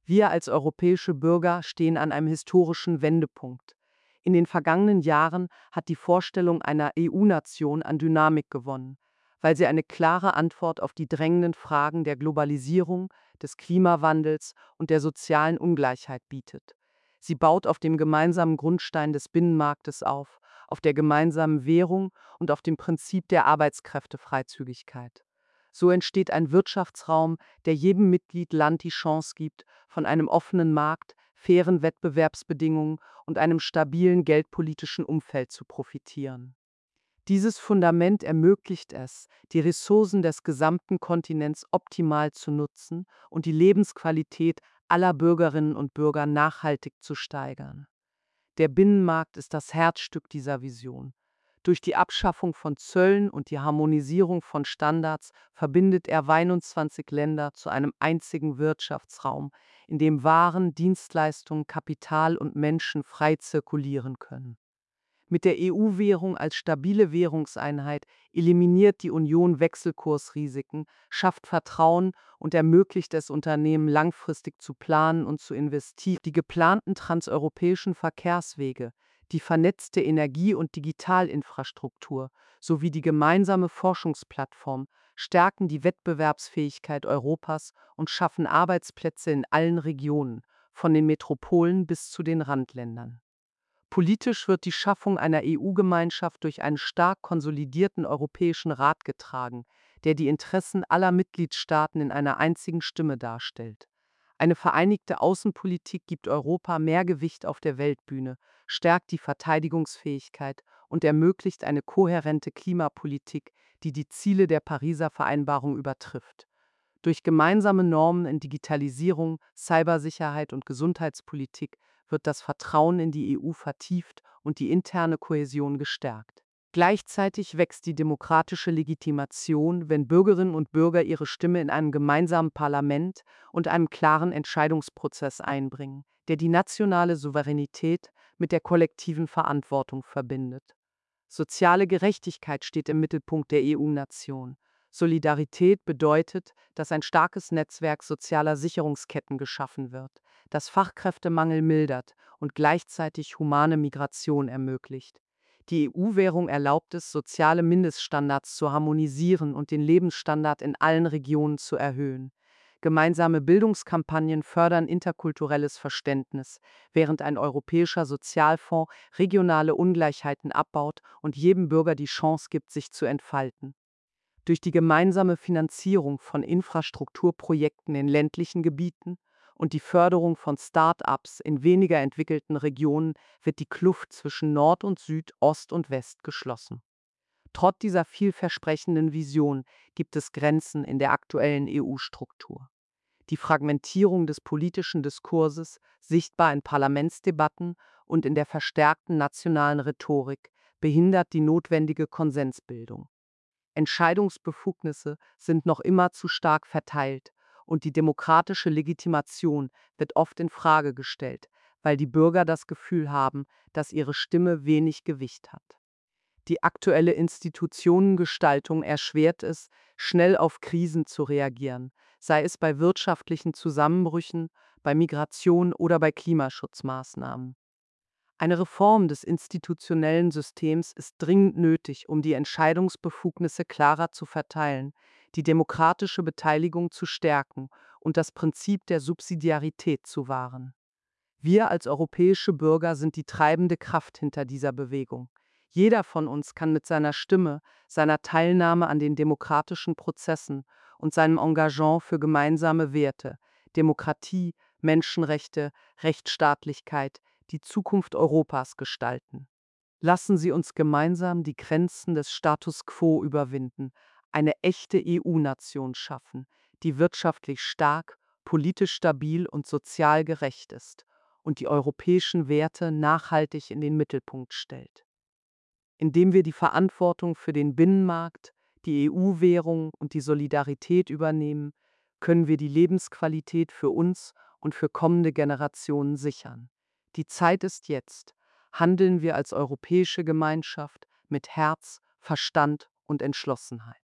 Wir als europäische Bürger stehen an einem historischen Wendepunkt. In den vergangenen Jahren hat die Vorstellung einer EU-Nation an Dynamik gewonnen, weil sie eine klare Antwort auf die drängenden Fragen der Globalisierung, des Klimawandels und der sozialen Ungleichheit bietet. Sie baut auf dem gemeinsamen Grundstein des Binnenmarktes auf der gemeinsamen Währung und auf dem Prinzip der Arbeitskräftefreizügigkeit. So entsteht ein Wirtschaftsraum, der jedem Mitgliedland die Chance gibt, von einem offenen Markt, fairen Wettbewerbsbedingungen und einem stabilen geldpolitischen Umfeld zu profitieren. Dieses Fundament ermöglicht es, die Ressourcen des gesamten Kontinents optimal zu nutzen und die Lebensqualität aller Bürgerinnen und Bürger nachhaltig zu steigern. Der Binnenmarkt ist das Herzstück dieser Vision. Durch die Abschaffung von Zöllen und die Harmonisierung von Standards verbindet er 21 Länder zu einem einzigen Wirtschaftsraum, in dem Waren, Dienstleistungen, Kapital und Menschen frei zirkulieren können. Mit der EU-Währung als stabile Währungseinheit eliminiert die Union Wechselkursrisiken, schafft Vertrauen und ermöglicht es Unternehmen langfristig zu planen und zu investieren. Die geplanten transeuropäischen Verkehrswege, die vernetzte Energie- und Digitalinfrastruktur sowie die gemeinsame Forschungsplattform stärken die Wettbewerbsfähigkeit Europas und schaffen Arbeitsplätze in allen Regionen, von den Metropolen bis zu den Randländern. Politisch wird die Schaffung einer EU-Gemeinschaft durch einen stark konsolidierten Europäischen Rat getragen, der die Interessen aller Mitgliedstaaten in einer einzigen Stimme darstellt. Eine vereinigte Außenpolitik gibt Europa mehr Gewicht auf der Weltbühne, stärkt die Verteidigungsfähigkeit und ermöglicht eine kohärente Klimapolitik, die die Ziele der Pariser Vereinbarung übertrifft. Durch gemeinsame Normen in Digitalisierung, Cybersicherheit und Gesundheitspolitik wird das Vertrauen in die EU vertieft und die interne Kohäsion gestärkt. Gleichzeitig wächst die demokratische Legitimation, wenn Bürgerinnen und Bürger ihre Stimme in einem gemeinsamen Parlament und einem klaren Entscheidungsprozess einbringen, der die nationale Souveränität mit der kollektiven Verantwortung verbindet. Soziale Gerechtigkeit steht im Mittelpunkt der EU-Nation. Solidarität bedeutet, dass ein starkes Netzwerk sozialer Sicherungsketten geschaffen wird, das Fachkräftemangel mildert und gleichzeitig humane Migration ermöglicht. Die EU-Währung erlaubt es, soziale Mindeststandards zu harmonisieren und den Lebensstandard in allen Regionen zu erhöhen. Gemeinsame Bildungskampagnen fördern interkulturelles Verständnis, während ein europäischer Sozialfonds regionale Ungleichheiten abbaut und jedem Bürger die Chance gibt, sich zu entfalten. Durch die gemeinsame Finanzierung von Infrastrukturprojekten in ländlichen Gebieten und die Förderung von Start-ups in weniger entwickelten Regionen wird die Kluft zwischen Nord und Süd, Ost und West geschlossen. Trotz dieser vielversprechenden Vision gibt es Grenzen in der aktuellen EU-Struktur. Die Fragmentierung des politischen Diskurses, sichtbar in Parlamentsdebatten und in der verstärkten nationalen Rhetorik, behindert die notwendige Konsensbildung. Entscheidungsbefugnisse sind noch immer zu stark verteilt und die demokratische Legitimation wird oft in Frage gestellt, weil die Bürger das Gefühl haben, dass ihre Stimme wenig Gewicht hat. Die aktuelle Institutionengestaltung erschwert es, schnell auf Krisen zu reagieren, sei es bei wirtschaftlichen Zusammenbrüchen, bei Migration oder bei Klimaschutzmaßnahmen. Eine Reform des institutionellen Systems ist dringend nötig, um die Entscheidungsbefugnisse klarer zu verteilen, die demokratische Beteiligung zu stärken und das Prinzip der Subsidiarität zu wahren. Wir als europäische Bürger sind die treibende Kraft hinter dieser Bewegung. Jeder von uns kann mit seiner Stimme, seiner Teilnahme an den demokratischen Prozessen und seinem Engagement für gemeinsame Werte, Demokratie, Menschenrechte, Rechtsstaatlichkeit, die Zukunft Europas gestalten. Lassen Sie uns gemeinsam die Grenzen des Status quo überwinden, eine echte EU-Nation schaffen, die wirtschaftlich stark, politisch stabil und sozial gerecht ist und die europäischen Werte nachhaltig in den Mittelpunkt stellt. Indem wir die Verantwortung für den Binnenmarkt, die EU-Währung und die Solidarität übernehmen, können wir die Lebensqualität für uns und für kommende Generationen sichern. Die Zeit ist jetzt. Handeln wir als europäische Gemeinschaft mit Herz, Verstand und Entschlossenheit.